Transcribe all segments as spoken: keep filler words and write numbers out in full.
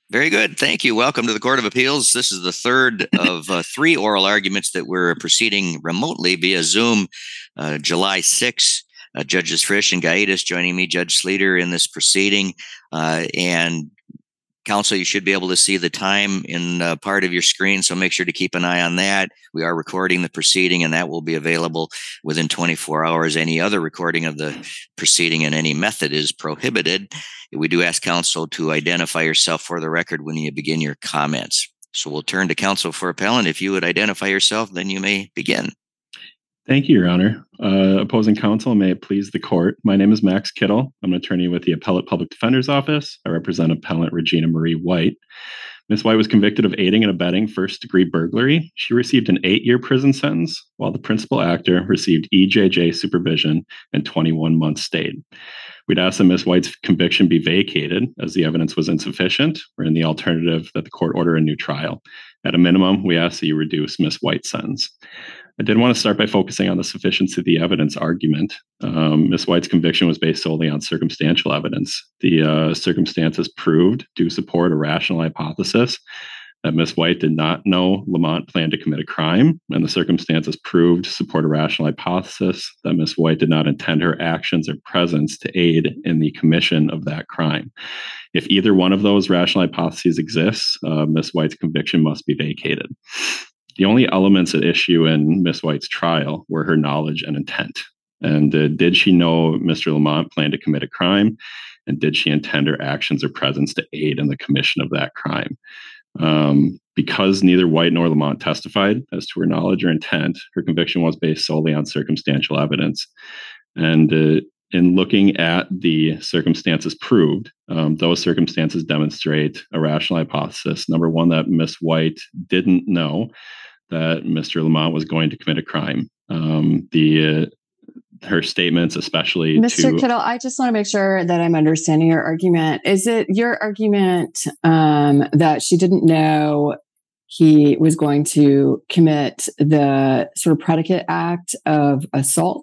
Very good. Thank you. Welcome to the Court of Appeals. This is the third of uh, three oral arguments that we're proceeding remotely via Zoom, uh, July sixth. Uh, Judges Frisch and Gaitis joining me, Judge Sleeter, in this proceeding. Uh, and Counsel, you should be able to see the time in uh, part of your screen, so make sure to keep an eye on that. We are recording the proceeding, and that will be available within twenty-four hours. Any other recording of the proceeding in any method is prohibited. We do ask counsel to identify yourself for the record when you begin your comments. So we'll turn to counsel for appellant. If you would identify yourself, then you may begin. Thank you, Your Honor. Uh, opposing counsel, may it please the court. My name is Max Kittle. I'm an attorney with the Appellate Public Defender's Office. I represent appellant Regina Marie White. Miz White was convicted of aiding and abetting first-degree burglary. She received an eight-year prison sentence, while the principal actor received E J J supervision and twenty-one months stayed. We'd ask that Miz White's conviction be vacated as the evidence was insufficient, or in the alternative, that the court order a new trial. At a minimum, we ask that you reduce Miz White's sentence. I did want to start by focusing on the sufficiency of the evidence argument. Um, Miz White's conviction was based solely on circumstantial evidence. The uh, circumstances proved do support a rational hypothesis that Miz White did not know Lamont planned to commit a crime, and the circumstances proved support a rational hypothesis that Miz White did not intend her actions or presence to aid in the commission of that crime. If either one of those rational hypotheses exists, uh, Miz White's conviction must be vacated. The only elements at issue in Miz White's trial were her knowledge and intent. And uh, did she know Mister Lamont planned to commit a crime? And did she intend her actions or presence to aid in the commission of that crime? Um, because neither White nor Lamont testified as to her knowledge or intent, her conviction was based solely on circumstantial evidence. And uh, in looking at the circumstances proved, um, those circumstances demonstrate a rational hypothesis. Number one, that Miz White didn't know that Mister Lamont was going to commit a crime. Um, the uh, her statements, especially Mister to Kittle, I just want to make sure that I'm understanding your argument. Is it your argument um, that she didn't know he was going to commit the sort of predicate act of assault?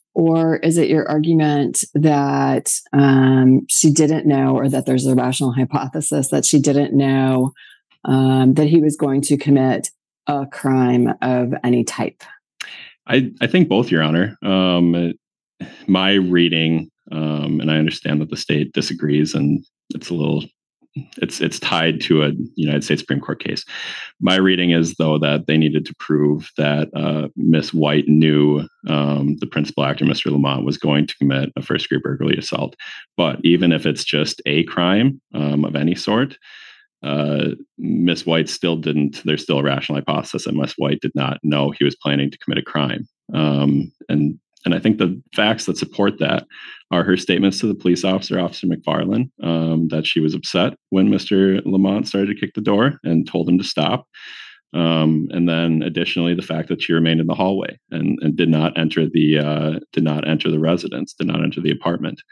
Or is it your argument that um, she didn't know, or that there's a rational hypothesis that she didn't know um, that he was going to commit a crime of any type? I, I think both, Your Honor. Um, my reading, um, and I understand that the state disagrees, and it's a little, it's it's tied to a United States Supreme Court case. My reading is, though, that they needed to prove that uh, Miz White knew um, the principal actor, Mister Lamont, was going to commit a first-degree burglary assault. But even if it's just a crime um, of any sort, Uh, Miz White still didn't, there's still a rational hypothesis that Miz White did not know he was planning to commit a crime. Um, and and I think the facts that support that are her statements to the police officer, Officer McFarland, um, that she was upset when Mister Lamont started to kick the door and told him to stop. Um, and then additionally, the fact that she remained in the hallway and, and did not enter the uh, did not enter the residence, did not enter the apartment.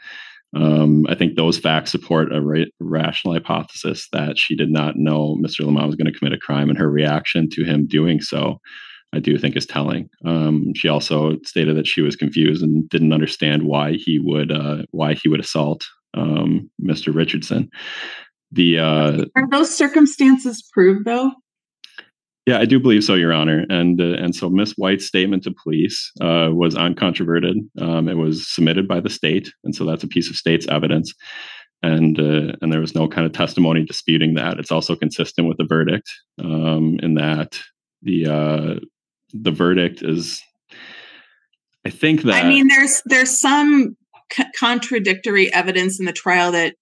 Um, I think those facts support a ra- rational hypothesis that she did not know Mister Lamont was going to commit a crime, and her reaction to him doing so, I do think, is telling. Um, she also stated that she was confused and didn't understand why he would uh, why he would assault um, Mister Richardson. The uh, Are those circumstances proved, though? Yeah, I do believe so, Your Honor. And uh, and so Miz White's statement to police uh, was uncontroverted. Um, it was submitted by the state, and so that's a piece of state's evidence. And uh, and there was no kind of testimony disputing that. It's also consistent with the verdict, um, in that the uh, the verdict is. I think that I mean, there's there's some c- contradictory evidence in the trial that,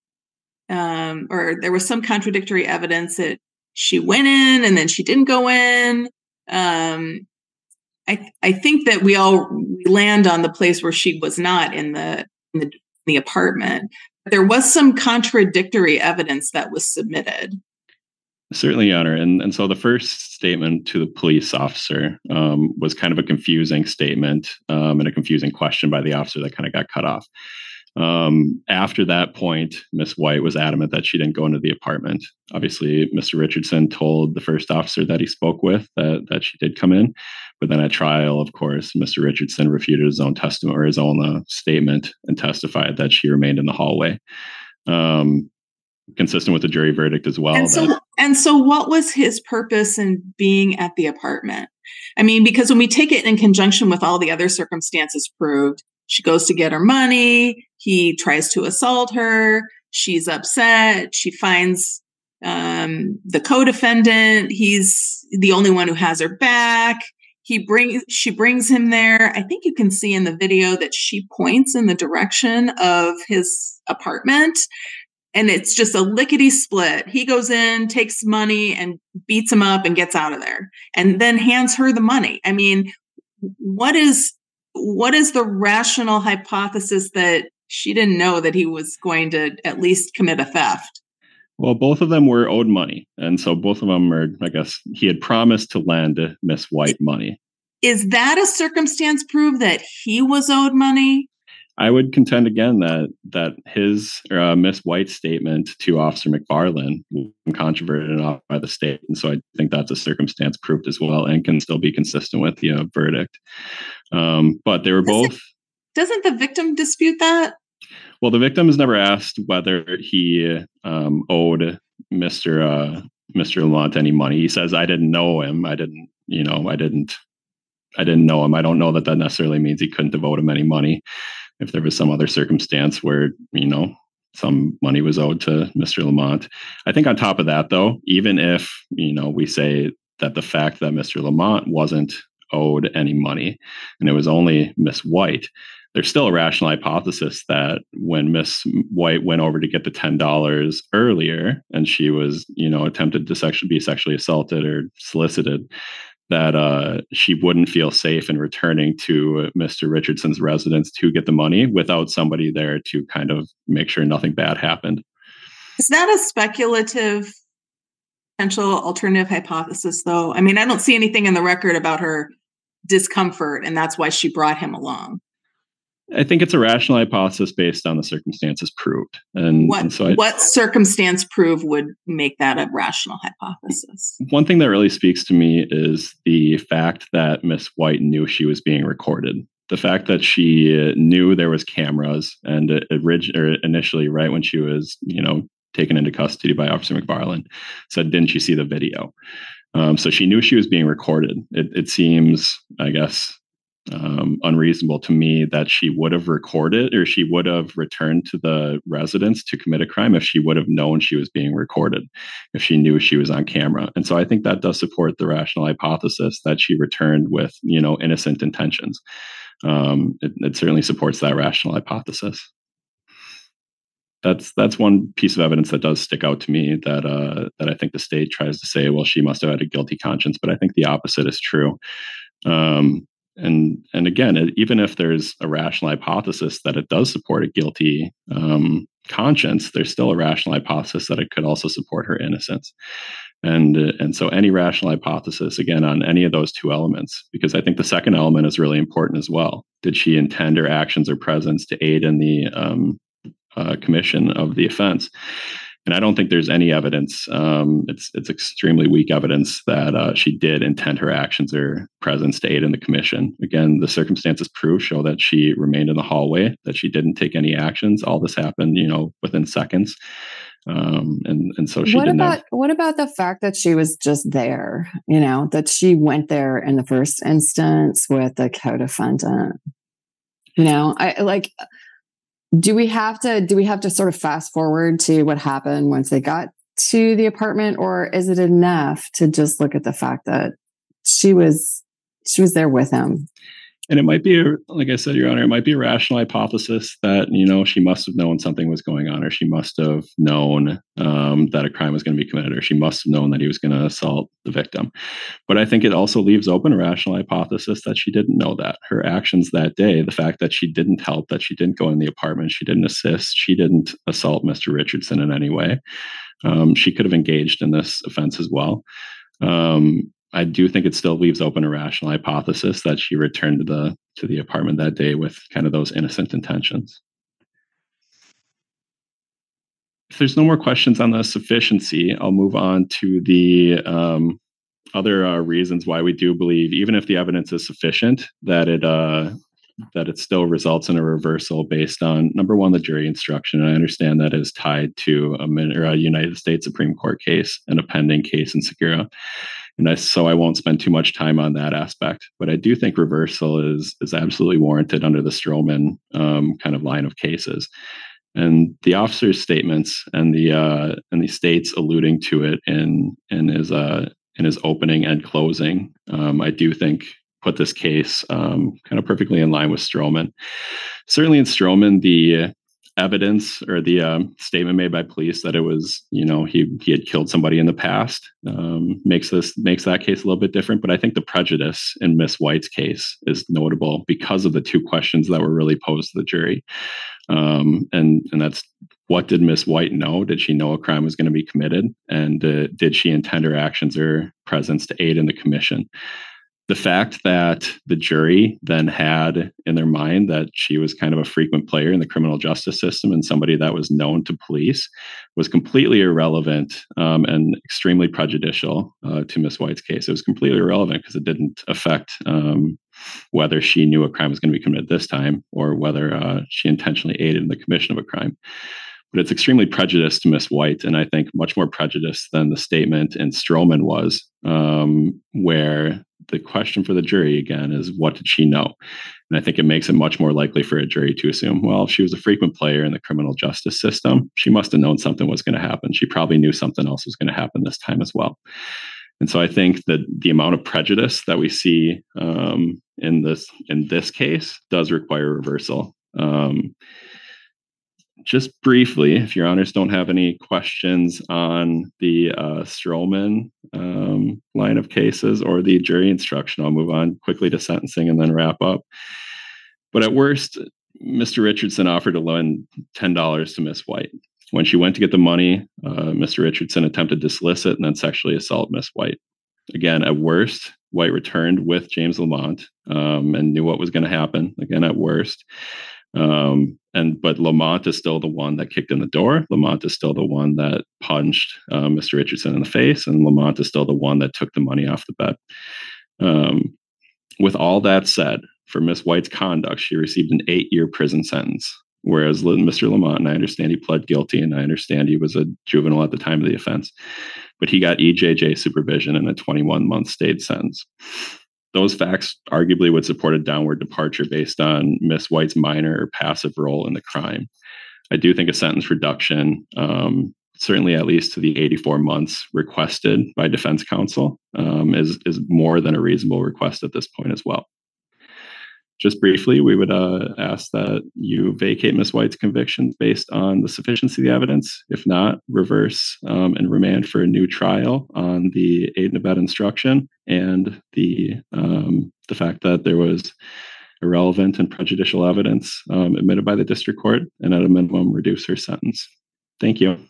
um, or there was some contradictory evidence that she went in and then she didn't go in. Um, I I think that we all we land on the place where she was not in the in the, in the apartment. But there was some contradictory evidence that was submitted. Certainly, Your Honor. And, and so the first statement to the police officer um, was kind of a confusing statement um, and a confusing question by the officer that kind of got cut off. Um, after that point, Miz White was adamant that she didn't go into the apartment. Obviously, Mister Richardson told the first officer that he spoke with that, that she did come in. But then at trial, of course, Mister Richardson refuted his own testimony or his own uh, statement and testified that she remained in the hallway. Um, consistent with the jury verdict as well. And so, that, and so what was his purpose in being at the apartment? I mean, because when we take it in conjunction with all the other circumstances proved, she goes to get her money. He tries to assault her. She's upset. She finds um, the co-defendant. He's the only one who has her back. He brings, she brings him there. I think you can see in the video that she points in the direction of his apartment. And it's just a lickety split. He goes in, takes money, and beats him up and gets out of there, and then hands her the money. I mean, what is what is the rational hypothesis that she didn't know that he was going to at least commit a theft? Well, both of them were owed money. And so both of them are, I guess, he had promised to lend Miss White money. Is that a circumstance prove that he was owed money? I would contend again that that his uh, Miss White's statement to Officer McFarland was controverted off by the state, and so I think that's a circumstance proved as well, and can still be consistent with the uh, verdict. Um, but they were doesn't, both. Doesn't the victim dispute that? Well, the victim has never asked whether he um, owed Mister Uh, Mister Lamont any money. He says, "I didn't know him. I didn't, you know, I didn't, I didn't know him. I don't know that that necessarily means he couldn't have owed him any money." If there was some other circumstance where, you know, some money was owed to Mister Lamont. I think on top of that, though, even if, you know, we say that the fact that Mister Lamont wasn't owed any money and it was only Miss White, there's still a rational hypothesis that when Miss White went over to get the ten dollars earlier and she was, you know, attempted to sexually be sexually assaulted or solicited, that uh, she wouldn't feel safe in returning to Mister Richardson's residence to get the money without somebody there to kind of make sure nothing bad happened. Is that a speculative potential alternative hypothesis, though? I mean, I don't see anything in the record about her discomfort, and that's why she brought him along. I think it's a rational hypothesis based on the circumstances proved. And what, and so I, what circumstance prove would make that a rational hypothesis? One thing that really speaks to me is the fact that Miss White knew she was being recorded. The fact that she knew there was cameras, and it, it, or initially, right when she was, you know, taken into custody by Officer McFarland, said, "Didn't you see the video?" Um, so she knew she was being recorded. It, it seems, I guess, Um, unreasonable to me that she would have recorded or she would have returned to the residence to commit a crime if she would have known she was being recorded, if she knew she was on camera. And so I think that does support the rational hypothesis that she returned with, you know, innocent intentions. Um, it, it certainly supports that rational hypothesis. That's that's one piece of evidence that does stick out to me, that uh, that I think the state tries to say, well, she must have had a guilty conscience, but I think the opposite is true. Um, And and again, even if there's a rational hypothesis that it does support a guilty um, conscience, there's still a rational hypothesis that it could also support her innocence. And uh, and so any rational hypothesis, again, on any of those two elements, because I think the second element is really important as well. Did she intend her actions or presence to aid in the um, uh, commission of the offense? And I don't think there's any evidence. Um, it's it's extremely weak evidence that uh, she did intend her actions or presence to aid in the commission. Again, the circumstances prove show that she remained in the hallway, that she didn't take any actions. All this happened, you know, within seconds. Um, and and so she what didn't. About Have, what about the fact that she was just there? You know, that she went there in the first instance with the co-defendant. You know, I like. Do we have to do we have to sort of fast forward to what happened once they got to the apartment, or is it enough to just look at the fact that she was she was there with him? And it might be, like I said, Your Honor, it might be a rational hypothesis that, you know, she must have known something was going on, or she must have known um, that a crime was going to be committed, or she must have known that he was going to assault the victim. But I think it also leaves open a rational hypothesis that she didn't know that. Her actions that day, the fact that she didn't help, that she didn't go in the apartment, she didn't assist, she didn't assault Mister Richardson in any way. Um, she could have engaged in this offense as well. Um, I do think it still leaves open a rational hypothesis that she returned to the to the apartment that day with kind of those innocent intentions. If there's no more questions on the sufficiency, I'll move on to the um, other uh, reasons why we do believe, even if the evidence is sufficient, that it uh, that it still results in a reversal based on, number one, the jury instruction. And I understand that is tied to a, or a United States Supreme Court case and a pending case in Segura. And I, so I won't spend too much time on that aspect. But I do think reversal is is absolutely warranted under the Stroman um, kind of line of cases. And the officer's statements and the uh, and the states alluding to it in in his uh, in his opening and closing, um, I do think put this case um, kind of perfectly in line with Stroman. Certainly in Stroman, the evidence or the um, statement made by police that it was, you know, he he had killed somebody in the past um, makes this makes that case a little bit different. But I think the prejudice in Miss White's case is notable because of the two questions that were really posed to the jury, um, and and that's, what did Miss White know? Did she know a crime was going to be committed, and uh, did she intend her actions or presence to aid in the commission? The fact that the jury then had in their mind that she was kind of a frequent player in the criminal justice system and somebody that was known to police was completely irrelevant um, and extremely prejudicial uh, to Miss White's case. It was completely irrelevant because it didn't affect um, whether she knew a crime was going to be committed this time or whether uh, she intentionally aided in the commission of a crime. But it's extremely prejudiced to Miss White, and I think much more prejudiced than the statement in Stroman was, um, where the question for the jury, again, is what did she know? And I think it makes it much more likely for a jury to assume, well, if she was a frequent player in the criminal justice system, she must have known something was going to happen. She probably knew something else was going to happen this time as well. And so I think that the amount of prejudice that we see um, in this in this case does require reversal. Um, Just briefly, if your honors don't have any questions on the uh, Stroman um, line of cases or the jury instruction, I'll move on quickly to sentencing and then wrap up. But at worst, Mister Richardson offered to loan ten dollars to Miss White. When she went to get the money, uh, Mister Richardson attempted to solicit and then sexually assault Miss White. Again, at worst, White returned with James Lamont um, and knew what was going to happen. Again, at worst. Um, and but Lamont is still the one that kicked in the door. Lamont is still the one that punched uh, Mister Richardson in the face, and Lamont is still the one that took the money off the bed. Um, with all that said, for Miss White's conduct, she received an eight-year prison sentence. Whereas Mister Lamont, and I understand he pled guilty, and I understand he was a juvenile at the time of the offense, but he got E J J supervision and a twenty-one month state sentence. Those facts arguably would support a downward departure based on Miss White's minor or passive role in the crime. I do think a sentence reduction, um, certainly at least to the eighty-four months requested by defense counsel, um, is, is more than a reasonable request at this point as well. Just briefly, we would uh, ask that you vacate Miss White's convictions based on the sufficiency of the evidence. If not, reverse um, and remand for a new trial on the aid and abet instruction and the um, the fact that there was irrelevant and prejudicial evidence um, admitted by the district court, and at a minimum, reduce her sentence. Thank you.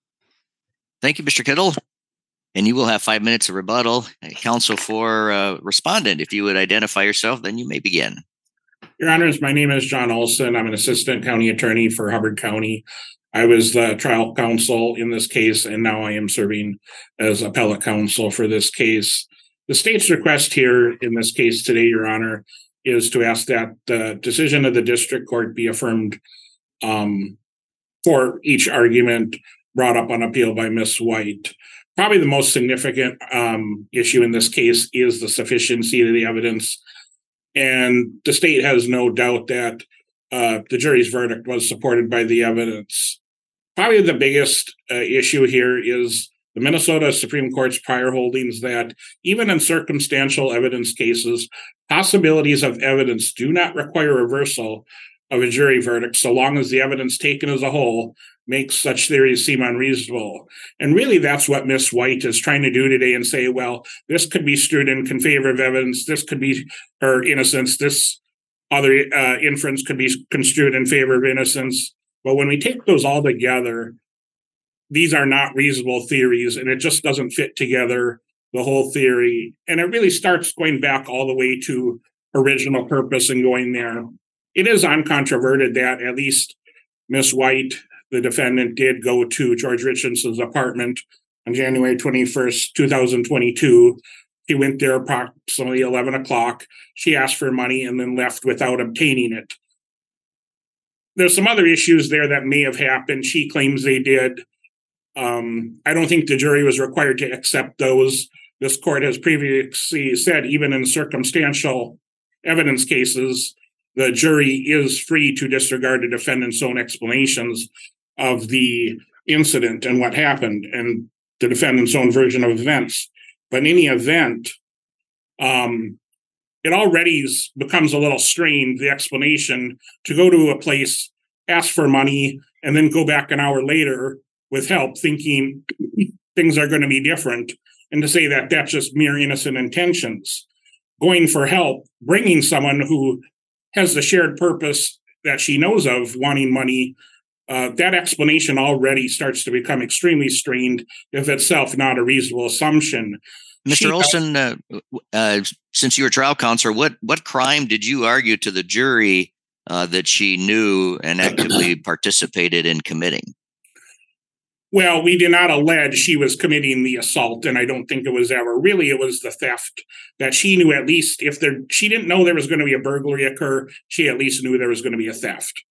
Thank you, Mister Kittle. And you will have five minutes of rebuttal. Counsel for uh, respondent, if you would identify yourself, then you may begin. Your Honors, my name is John Olson. I'm an assistant county attorney for Hubbard County. I was the trial counsel in this case, and now I am serving as appellate counsel for this case. The state's request here in this case today, Your Honor, is to ask that the decision of the district court be affirmed um, for each argument brought up on appeal by Miz White. Probably the most significant um, issue in this case is the sufficiency of the evidence. And the state has no doubt that uh, the jury's verdict was supported by the evidence. Probably the biggest uh, issue here is the Minnesota Supreme Court's prior holdings that even in circumstantial evidence cases, possibilities of evidence do not require reversal of a jury verdict so long as the evidence taken as a whole makes such theories seem unreasonable. And really, that's what Miz White is trying to do today and say, well, this could be skewed in favor of evidence, this could be her innocence, this other uh, inference could be construed in favor of innocence. But when we take those all together, these are not reasonable theories, and it just doesn't fit together, the whole theory. And it really starts going back all the way to original purpose and going there. It is uncontroverted that at least Miz White, the defendant, did go to George Richardson's apartment on January twenty-first, two thousand twenty-two. He went there approximately eleven o'clock. She asked for money and then left without obtaining it. There's some other issues there that may have happened. She claims they did. Um, I don't think the jury was required to accept those. This court has previously said, even in circumstantial evidence cases, the jury is free to disregard the defendant's own explanations of the incident and what happened and the defendant's own version of events. But in any event, um, it already becomes a little strained, the explanation, to go to a place, ask for money, and then go back an hour later with help, thinking things are going to be different, and to say that that's just mere innocent intentions. Going for help, bringing someone who has the shared purpose that she knows of, wanting money, uh, that explanation already starts to become extremely strained, if itself not a reasonable assumption. Mister She Olson, uh, uh, since you were trial counsel, what what crime did you argue to the jury uh, that she knew and actively participated in committing? Well, we did not allege she was committing the assault, and I don't think it was ever. Really, it was the theft that she knew. At least if there, she didn't know there was going to be a burglary occur, she at least knew there was going to be a theft,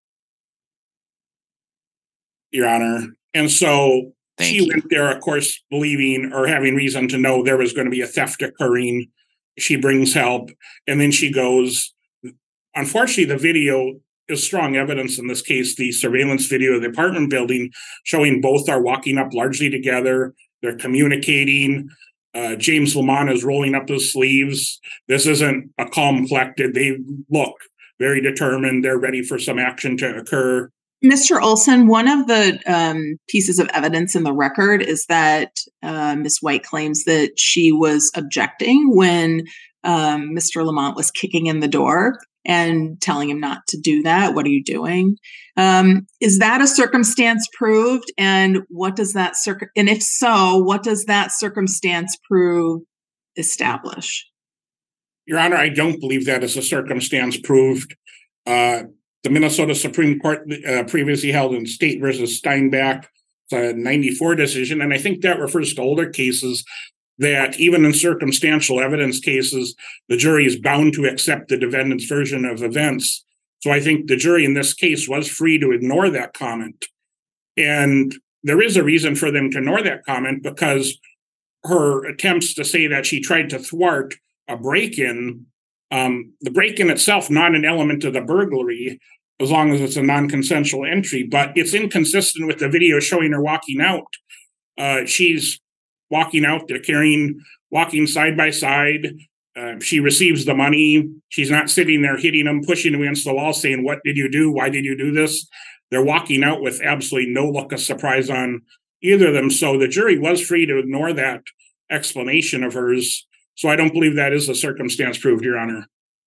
Your Honor. And so Thank she you. went there, of course, believing or having reason to know there was going to be a theft occurring. She brings help, and then she goes. Unfortunately, the video is strong evidence in this case. The surveillance video of the apartment building showing both are walking up largely together. They're communicating. Uh, James Lamont is rolling up his sleeves. This isn't a calm, collected. They look very determined. They're ready for some action to occur. Mister Olson, one of the um, pieces of evidence in the record is that uh, Miz White claims that she was objecting when um, Mister Lamont was kicking in the door and telling him not to do that. What are you doing? Um, is that a circumstance proved? And what does that circ- and if so, what does that circumstance prove establish? Your Honor, I don't believe that is a circumstance proved. Uh, the Minnesota Supreme Court uh, previously held in State versus Steinbach, it's a ninety-four decision, and I think that refers to older cases that even in circumstantial evidence cases, the jury is bound to accept the defendant's version of events. So I think the jury in this case was free to ignore that comment. And there is a reason for them to ignore that comment, because her attempts to say that she tried to thwart a break-in, um, the break-in itself, not an element of the burglary, as long as it's a non-consensual entry, but it's inconsistent with the video showing her walking out. Uh, she's walking out, they're carrying, walking side by side. Uh, she receives the money. She's not sitting there hitting them, pushing them against the wall, saying, "What did you do? Why did you do this?" They're walking out with absolutely no look of surprise on either of them. So the jury was free to ignore that explanation of hers. So I don't believe that is a circumstance proved, Your Honor.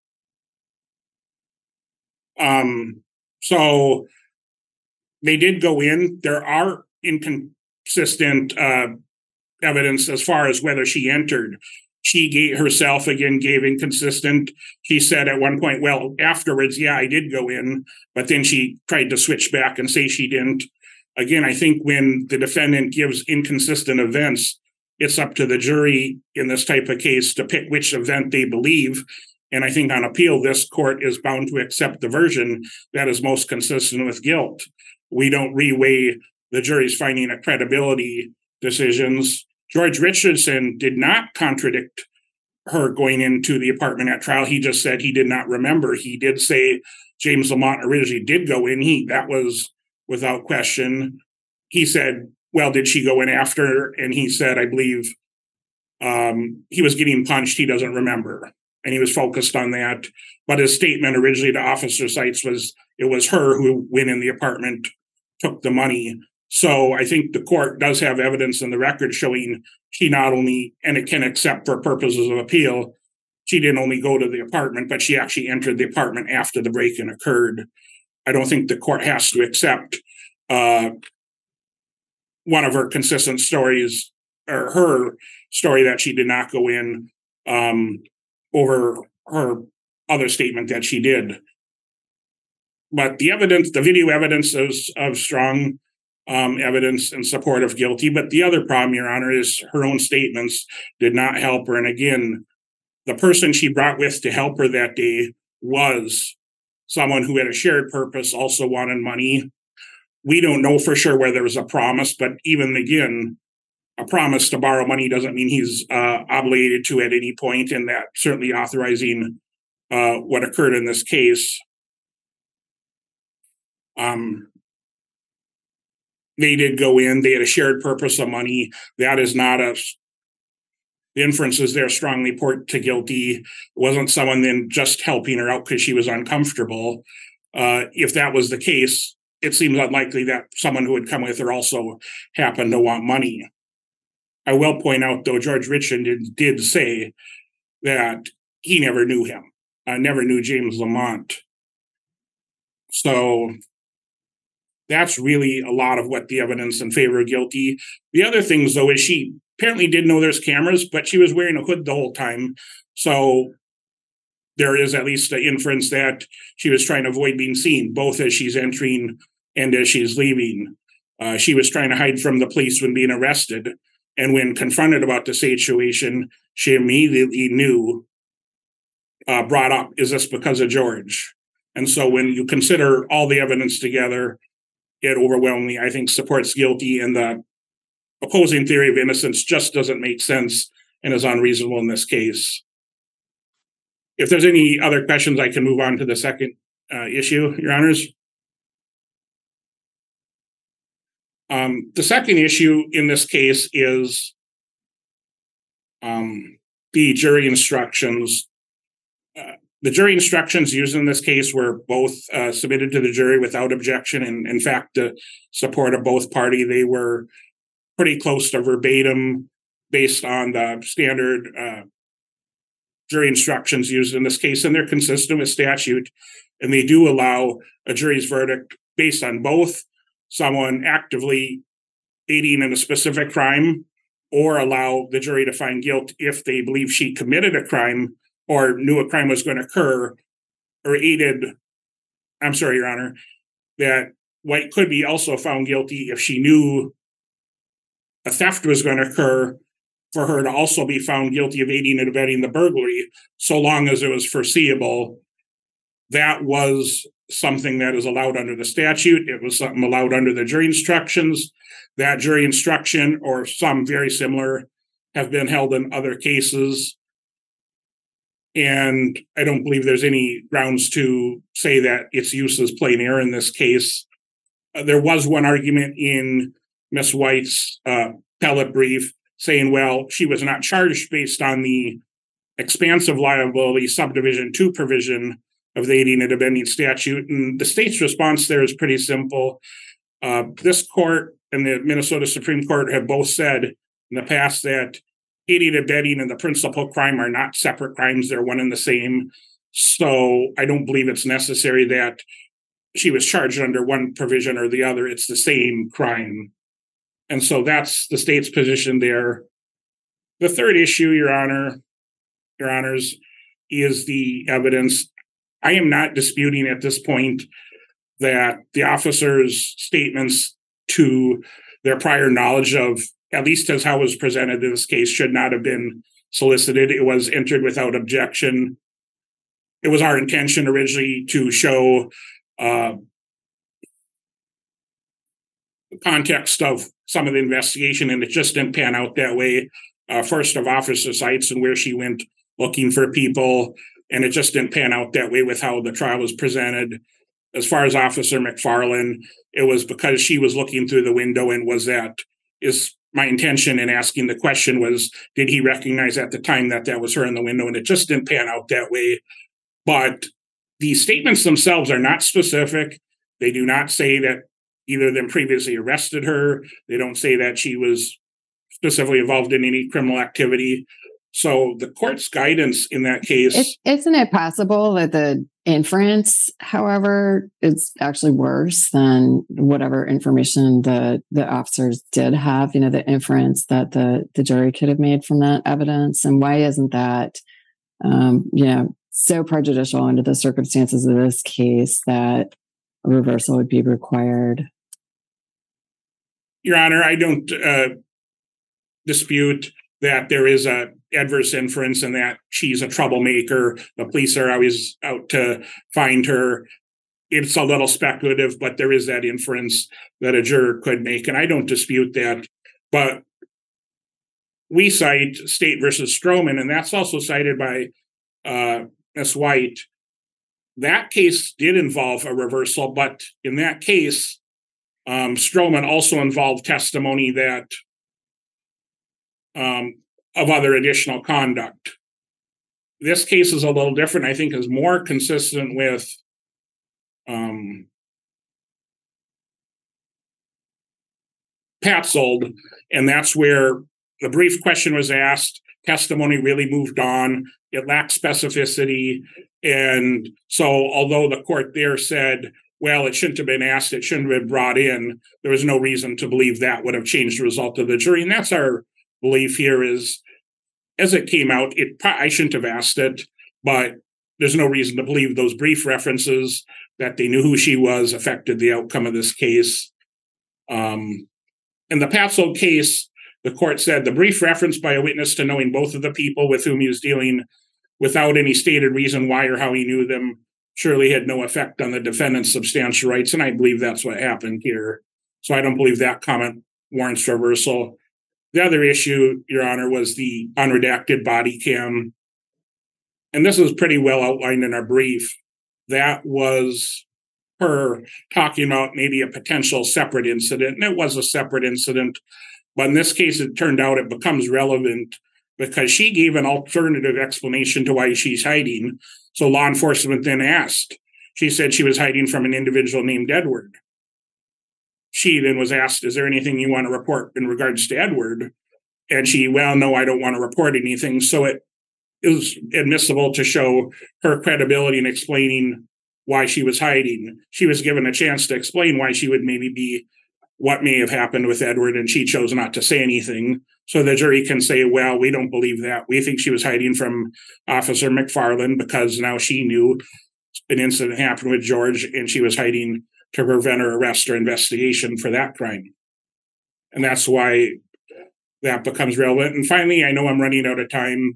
Um, so they did go in. There are inconsistent uh, evidence as far as whether she entered. She gave, herself again gave inconsistent. She said at one point, well, afterwards, yeah, I did go in, but then she tried to switch back and say she didn't. Again, I think when the defendant gives inconsistent events, it's up to the jury in this type of case to pick which event they believe. And I think on appeal, this court is bound to accept the version that is most consistent with guilt. We don't reweigh the jury's finding of credibility decisions. George Richardson did not contradict her going into the apartment at trial. He just said he did not remember. He did say James Lamont originally did go in. He that was without question. He said, well, did she go in after? And he said, I believe um, he was getting punched. He doesn't remember. And he was focused on that. But his statement originally to Officer Seitz was it was her who went in the apartment, took the money. So I think the court does have evidence in the record showing she not only, and it can accept for purposes of appeal, she didn't only go to the apartment, but she actually entered the apartment after the break-in occurred. I don't think the court has to accept uh, one of her consistent stories, or her story that she did not go in um, over her other statement that she did. But the evidence, the video evidence is of strong um, evidence in support of guilty. But the other problem, Your Honor, is her own statements did not help her. And again, the person she brought with to help her that day was someone who had a shared purpose, also wanted money. We don't know for sure whether there was a promise, but even again, a promise to borrow money doesn't mean he's uh, obligated to at any point, and that certainly authorizing uh, what occurred in this case. Um, they did go in. They had a shared purpose of money. That is not a... The inferences there strongly point to guilty. It wasn't someone then just helping her out because she was uncomfortable. Uh, if that was the case, it seems unlikely that someone who would come with her also happened to want money. I will point out, though, George Richland did, did say that he never knew him, uh, never knew James Lamont. So that's really a lot of what the evidence in favor of guilty. The other things, though, is she apparently did know there's cameras, but she was wearing a hood the whole time. So there is at least an inference that she was trying to avoid being seen, both as she's entering and as she's leaving. Uh, she was trying to hide from the police when being arrested. And when confronted about the situation, she immediately knew, uh, brought up, is this because of George? And so when you consider all the evidence together, it overwhelmingly, I think, supports guilty, and the opposing theory of innocence just doesn't make sense and is unreasonable in this case. If there's any other questions, I can move on to the second uh, issue, Your Honors. Um, the second issue in this case is um, the jury instructions. Uh, the jury instructions used in this case were both uh, submitted to the jury without objection, and in fact, the support of both parties. They were pretty close to verbatim based on the standard uh, jury instructions used in this case, and they're consistent with statute, and they do allow a jury's verdict based on both someone actively aiding in a specific crime, or allow the jury to find guilt if they believe she committed a crime or knew a crime was going to occur, or aided, I'm sorry, Your Honor, that White could be also found guilty if she knew a theft was going to occur, for her to also be found guilty of aiding and abetting the burglary, so long as it was foreseeable. That was something that is allowed under the statute. It was something allowed under the jury instructions. That jury instruction, or some very similar, have been held in other cases. And I don't believe there's any grounds to say that its use is plain error in this case. Uh, there was one argument in Miss White's uh, appellate brief saying, well, she was not charged based on the expansive liability subdivision two provision of the aiding and abetting statute. And the state's response there is pretty simple. Uh, this court and the Minnesota Supreme Court have both said in the past that aiding and abetting and the principal crime are not separate crimes. They're one and the same. So I don't believe it's necessary that she was charged under one provision or the other. It's the same crime. And so that's the state's position there. The third issue, Your Honor, Your Honors, is the evidence. I am not disputing at this point that the officers' statements to their prior knowledge of, at least as how it was presented in this case, should not have been solicited. It was entered without objection. It was our intention originally to show uh, the context of some of the investigation, and it just didn't pan out that way. Uh, first of officer sites and where she went looking for people, and it just didn't pan out that way with how the trial was presented. As far as Officer McFarland, it was because she was looking through the window, and was that is my intention in asking the question was, did he recognize at the time that that was her in the window? And it just didn't pan out that way. But the statements themselves are not specific. They do not say that either of them previously arrested her. They don't say that she was specifically involved in any criminal activity. So the court's guidance in that case... It, isn't it possible that the inference, however, is actually worse than whatever information the, the officers did have, you know, the inference that the, the jury could have made from that evidence? And why isn't that, um, you know, so prejudicial under the circumstances of this case that a reversal would be required? Your Honor, I don't uh, dispute that there is a adverse inference and that she's a troublemaker. The police are always out to find her. It's a little speculative, but there is that inference that a juror could make, and I don't dispute that. But we cite State versus Stroman, and that's also cited by uh, Miz White. That case did involve a reversal, but in that case, um, Stroman also involved testimony that um, of other additional conduct. This case is a little different. I think is more consistent with um, Patzold, and that's where the brief question was asked. Testimony really moved on. It lacked specificity. And so although the court there said, well, it shouldn't have been asked, it shouldn't have been brought in, there was no reason to believe that would have changed the result of the jury. And that's our belief here is, as it came out, it I shouldn't have asked it, but there's no reason to believe those brief references that they knew who she was affected the outcome of this case. Um, in the Patzold case, the court said the brief reference by a witness to knowing both of the people with whom he was dealing without any stated reason why or how he knew them surely had no effect on the defendant's substantial rights. And I believe that's what happened here. So I don't believe that comment warrants reversal. The other issue, Your Honor, was the unredacted body cam. And this is pretty well outlined in our brief. That was her talking about maybe a potential separate incident. And it was a separate incident. But in this case, it turned out it becomes relevant because she gave an alternative explanation to why she's hiding. So law enforcement then asked. She said she was hiding from an individual named Edward. She then was asked, is there anything you want to report in regards to Edward? And she, well, no, I don't want to report anything. So it, it was admissible to show her credibility in explaining why she was hiding. She was given a chance to explain why she would maybe be what may have happened with Edward, and she chose not to say anything. So the jury can say, well, we don't believe that. We think she was hiding from Officer McFarland because now she knew an incident happened with George, and she was hiding to prevent her arrest or investigation for that crime. And that's why that becomes relevant. And finally, I know I'm running out of time.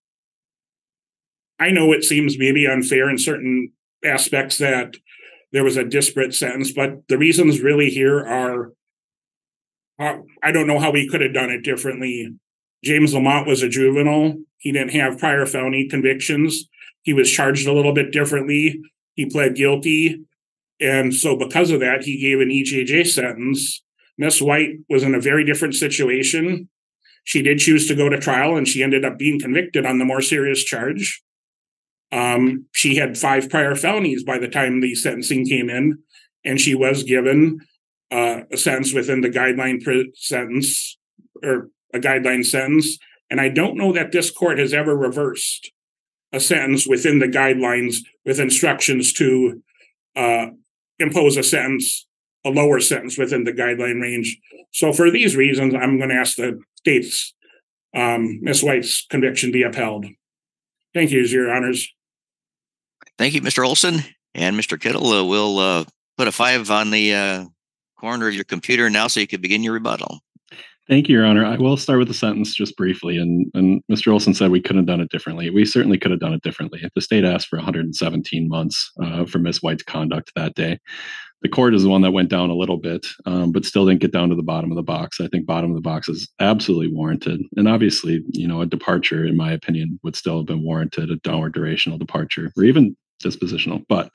I know it seems maybe unfair in certain aspects that there was a disparate sentence, but the reasons really here are, uh, I don't know how we could have done it differently. James Lamont was a juvenile. He didn't have prior felony convictions. He was charged a little bit differently. He pled guilty. And so because of that, he gave an E J J sentence. Miz White was in a very different situation. She did choose to go to trial, and she ended up being convicted on the more serious charge. Um, she had five prior felonies by the time the sentencing came in, and she was given uh, a sentence within the guideline pre- sentence or a guideline sentence. And I don't know that this court has ever reversed a sentence within the guidelines with instructions to uh, impose a sentence, a lower sentence within the guideline range. So for these reasons, I'm going to ask the state's um, Miz White's conviction be upheld. Thank you, Your Honors. Thank you, Mister Olson. And Mister Kittle, uh, we'll uh, put a five on the uh, corner of your computer now so you can begin your rebuttal. Thank you, Your Honor. I will start with the sentence just briefly. And, and Mister Olson said we couldn't have done it differently. We certainly could have done it differently. The state asked for one hundred seventeen months uh, for Miz White's conduct that day. The court is the one that went down a little bit, um, but still didn't get down to the bottom of the box. I think bottom of the box is absolutely warranted. And obviously, you know, a departure, in my opinion, would still have been warranted, a downward durational departure, or even dispositional. But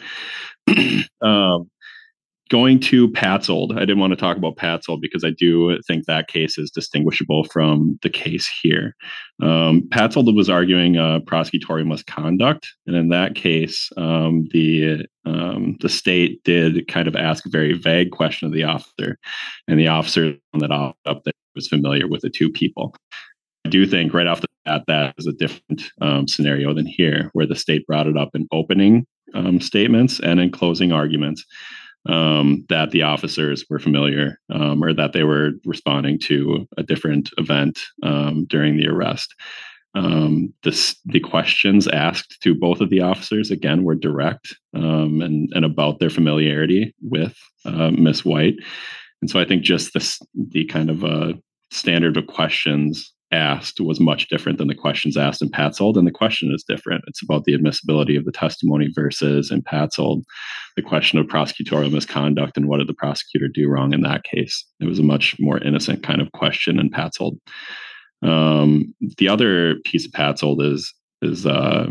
um, going to Patzold, I didn't want to talk about Patzold because I do think that case is distinguishable from the case here. Um, Patzold was arguing uh, prosecutorial misconduct, and in that case, um, the um, the state did kind of ask a very vague question of the officer, and the officer that up that was familiar with the two people. I do think right off the bat that is a different um, scenario than here, where the state brought it up in opening um, statements and in closing arguments. Um, that the officers were familiar um, or that they were responding to a different event um, during the arrest. Um, this, the questions asked to both of the officers, again, were direct um, and, and about their familiarity with uh, Miz White. And so I think just this, the kind of uh, standard of questions asked was much different than the questions asked in Patzold, and the question is different. It's about the admissibility of the testimony versus in Patzold, the question of prosecutorial misconduct and what did the prosecutor do wrong in that case. It was a much more innocent kind of question in Patzold. Um, the other piece of Patzold is is uh,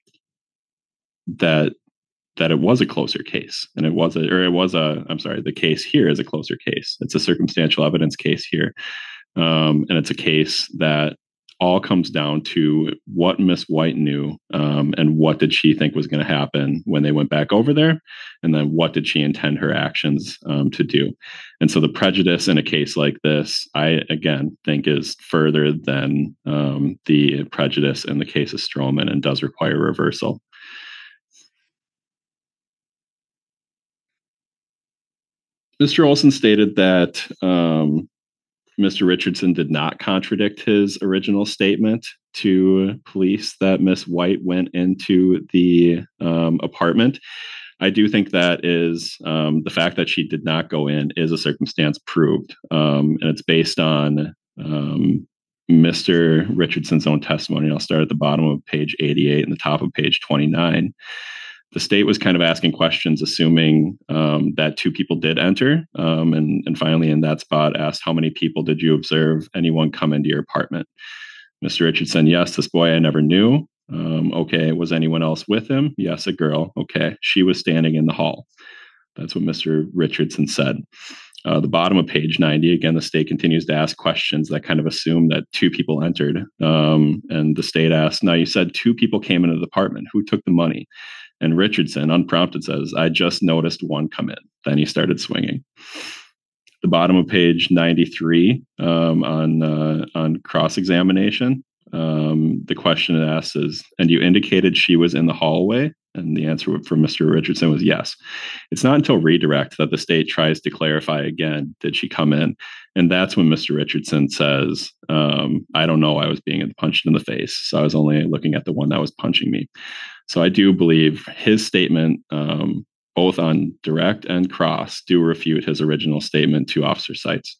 that that it was a closer case, and it was a, or it was a, I'm sorry, the case here is a closer case. It's a circumstantial evidence case here. Um, and it's a case that all comes down to what Miss White knew, um, and what did she think was going to happen when they went back over there, and then what did she intend her actions um, to do. And so the prejudice in a case like this, I again think is further than um, the prejudice in the case of Stroman and does require reversal. Mister Olson stated that um, Mister Richardson did not contradict his original statement to police that Miss White went into the um, apartment. I do think that is um, the fact that she did not go in is a circumstance proved, um, and it's based on um, Mister Richardson's own testimony. I'll start at the bottom of page eighty-eight and the top of page twenty-nine. The state was kind of asking questions, assuming um, that two people did enter. Um, and, and finally, in that spot, asked, how many people did you observe anyone come into your apartment? Mister Richardson, yes, this boy I never knew. Um, okay, was anyone else with him? Yes, a girl. Okay, she was standing in the hall. That's what Mister Richardson said. Uh, the bottom of page ninety, again, the state continues to ask questions that kind of assume that two people entered. Um, and the state asked, now you said two people came into the apartment. Who took the money? And Richardson, unprompted, says, I just noticed one come in. Then he started swinging. The bottom of page ninety-three, um, on uh, on cross-examination, um, the question it asks is, and you indicated she was in the hallway? And the answer from Mister Richardson was yes. It's not until redirect that the state tries to clarify again, did she come in? And that's when Mister Richardson says, um, I don't know, I was being punched in the face. So I was only looking at the one that was punching me. So I do believe his statement, um, both on direct and cross, do refute his original statement to Officer Seitz.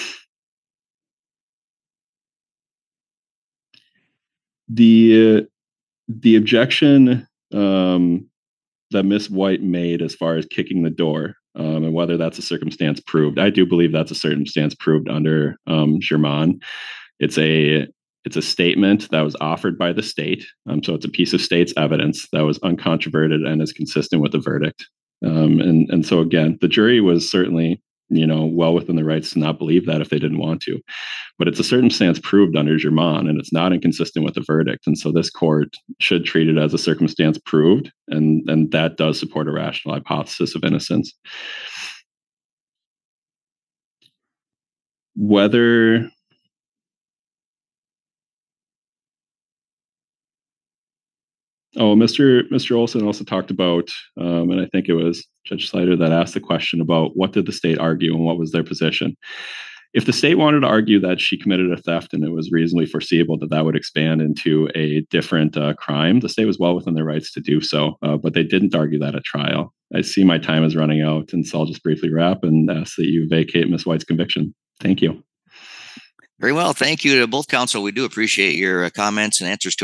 The, the objection um, that Miss White made as far as kicking the door, um, and whether that's a circumstance proved, I do believe that's a circumstance proved under um, Germain. It's a It's a statement that was offered by the state. Um, so it's a piece of state's evidence that was uncontroverted and is consistent with the verdict. Um, and, and so, again, the jury was certainly, you know, well within the rights to not believe that if they didn't want to. But it's a circumstance proved under Germain, and it's not inconsistent with the verdict. And so this court should treat it as a circumstance proved, and, and that does support a rational hypothesis of innocence. Whether... Oh, Mister Mister Olson also talked about, um, and I think it was Judge Slider that asked the question about what did the state argue and what was their position. If the state wanted to argue that she committed a theft and it was reasonably foreseeable that that would expand into a different uh, crime, the state was well within their rights to do so, uh, but they didn't argue that at trial. I see my time is running out, and so I'll just briefly wrap and ask that you vacate Miz White's conviction. Thank you. Very well. Thank you to both counsel. We do appreciate your uh, comments and answers to